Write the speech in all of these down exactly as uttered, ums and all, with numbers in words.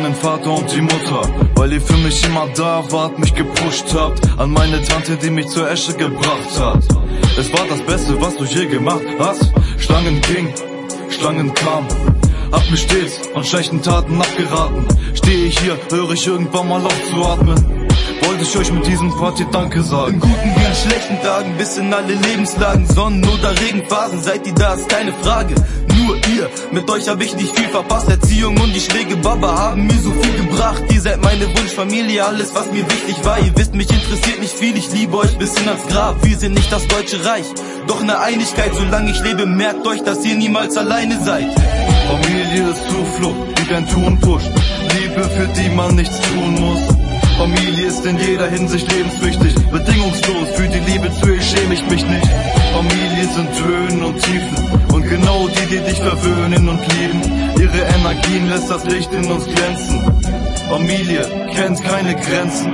meinen Vater und die Mutter, weil ihr für mich immer da wart, mich gepusht habt. An meine Tante, die mich zur Esche gebracht hat. Es war das Beste, was du je gemacht hast. Schlangen ging, Schlangen kamen, hab mich stets an schlechten Taten abgeraten. Stehe ich hier, höre ich irgendwann mal auf zu atmen. Wollte ich euch mit diesem Part hier Danke sagen. In guten wie in schlechten Tagen, bis in alle Lebenslagen. Sonnen- oder Regenphasen, seid ihr da, ist keine Frage. Nur ihr, mit euch hab ich nicht viel verpasst. Erziehung und die schräge Baba haben mir so viel gebracht. Ihr seid meine Wunschfamilie, alles was mir wichtig war. Ihr wisst, mich interessiert nicht viel, ich liebe euch bis hin ans Grab. Wir sind nicht das Deutsche Reich, doch eine Einigkeit. Solange ich lebe, merkt euch, dass ihr niemals alleine seid. Familie ist Zuflucht, die dein Tun pusht. Liebe, für die man nichts tun muss. Familie ist in jeder Hinsicht lebenswichtig, bedingungslos, für die Liebe zu ihr schäme ich mich nicht. Familie sind Höhen und Tiefen und genau die, die dich verwöhnen und lieben. Ihre Energien lässt das Licht in uns glänzen. Familie kennt keine Grenzen.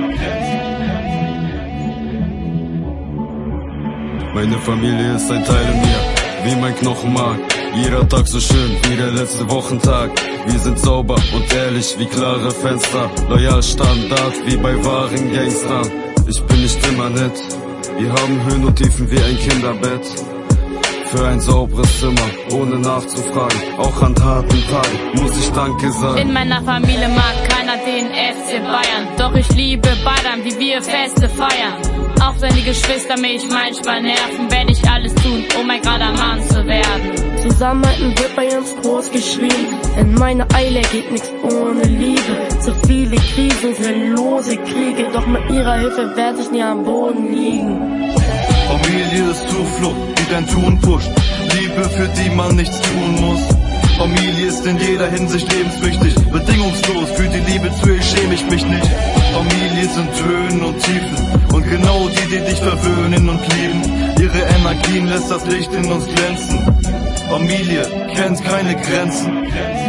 Meine Familie ist ein Teil in mir, wie mein Knochenmark. Jeder Tag so schön wie der letzte Wochentag. Wir sind sauber und ehrlich wie klare Fenster. Loyal Standard wie bei wahren Gangstern. Ich bin nicht immer nett, wir haben Höhen und Tiefen wie ein Kinderbett. Für ein sauberes Zimmer, ohne nachzufragen. Auch an harten Tagen muss ich Danke sagen. In meiner Familie mag keiner den F C Bayern. Doch ich liebe Bayern, wie wir Feste feiern. Auch wenn die Geschwister mich manchmal nerven, werde ich alles tun, um ein gerader Mann zu werden. Zusammenhalten wird bei uns groß geschrieben. In meiner Eile geht nichts ohne Liebe. Zu viele Krisen, sinnlose Kriege. Doch mit ihrer Hilfe werde ich nie am Boden liegen. Familie ist Zuflucht, die dein Tun pusht. Liebe, für die man nichts tun muss. Familie ist in jeder Hinsicht lebenswichtig, bedingungslos, für die Liebe zu ihr schäme ich mich nicht. Familie sind Höhen und Tiefen und genau die, die dich verwöhnen und lieben. Ihre Energien lässt das Licht in uns glänzen. Familie kennt keine Grenzen.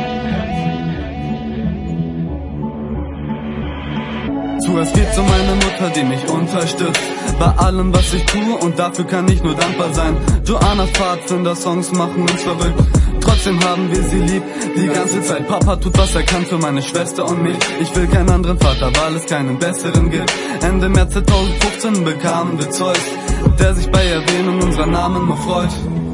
Zuerst geht's um meine Mutter, die mich unterstützt bei allem, was ich tue, und dafür kann ich nur dankbar sein. Joannas Pfadfinder-Songs machen uns verrückt, trotzdem haben wir sie lieb die ganze Zeit. Papa tut, was er kann für meine Schwester und mich. Ich will keinen anderen Vater, weil es keinen besseren gibt. Ende März zweitausendfünfzehn bekamen wir Zeus, der sich bei Erwähnung unserer Namen nur freut.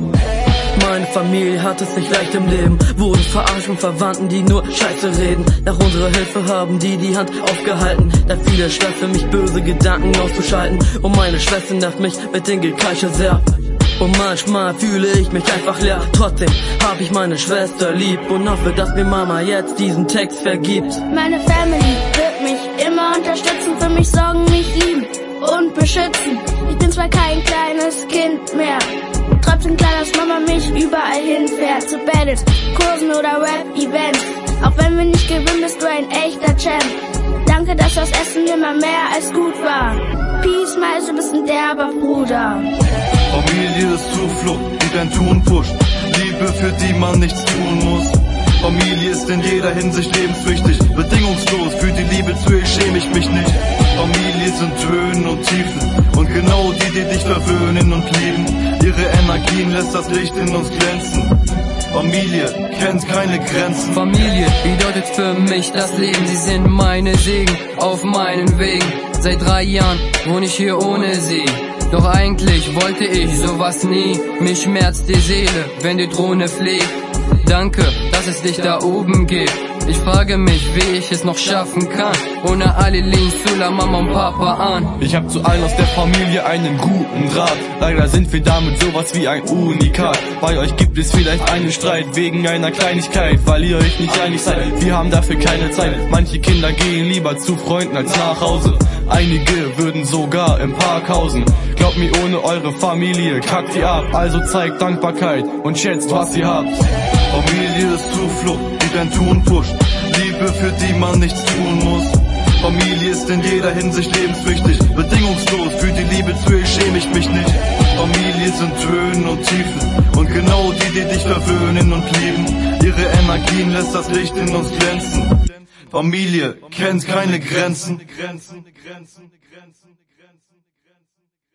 Meine Familie hat es nicht leicht im Leben, wurden verarscht von Verwandten, die nur Scheiße reden. Nach unserer Hilfe haben die die Hand aufgehalten, da fiel es schwer für mich, böse Gedanken auszuschalten. Und meine Schwester nervt mich mit den Gekreische sehr. Und manchmal fühle ich mich einfach leer. Trotzdem hab ich meine Schwester lieb und hoffe, dass mir Mama jetzt diesen Text vergibt. Meine Family wird mich immer unterstützen, für mich sorgen, mich lieben und beschützen. Ich bin zwar kein kleines Kind mehr, trotzdem klar, dass Mama mich überall hinfährt. Zu Battles, Kursen oder Rap-Events. Auch wenn wir nicht gewinnen, bist du ein echter Champ. Danke, dass das Essen immer mehr als gut war. Peace, Miles, du bist ein derber Bruder. Familie ist Zuflucht, die dein Tun pusht. Liebe, für die man nichts tun muss. Familie ist in jeder Hinsicht lebenswichtig, bedingungslos, für die Liebe zu ihr schäme ich mich nicht. Familie sind Höhen und Tiefen und genau die, die dich verwöhnen und lieben. Ihre Energien lässt das Licht in uns glänzen. Familie kennt keine Grenzen. Familie bedeutet für mich das Leben, sie sind meine Segen auf meinen Wegen. Seit drei Jahren wohne ich hier ohne sie, doch eigentlich wollte ich sowas nie. Mich schmerzt die Seele, wenn die Drohne fliegt. Danke, dass es dich da oben gibt. Ich frage mich, wie ich es noch schaffen kann, ohne alle Links zu la Mama und Papa an. Ich hab zu allen aus der Familie einen guten Draht. Leider sind wir damit sowas wie ein Unikat. Bei euch gibt es vielleicht einen Streit wegen einer Kleinigkeit, weil ihr euch nicht einig seid. Wir haben dafür keine Zeit. Manche Kinder gehen lieber zu Freunden als nach Hause. Einige würden sogar im Park hausen. Glaubt mir, ohne eure Familie kackt ihr ab. Also zeigt Dankbarkeit und schätzt, was ihr habt. Familie ist Zuflucht, die dein Tun pusht. Liebe, für die man nichts tun muss. Familie ist in jeder Hinsicht lebenswichtig, bedingungslos, für die Liebe zu ihr schäme ich mich nicht. Familie sind Höhen und Tiefen und genau die, die dich verwöhnen und lieben. Ihre Energien lässt das Licht in uns glänzen. Familie kennt keine Grenzen.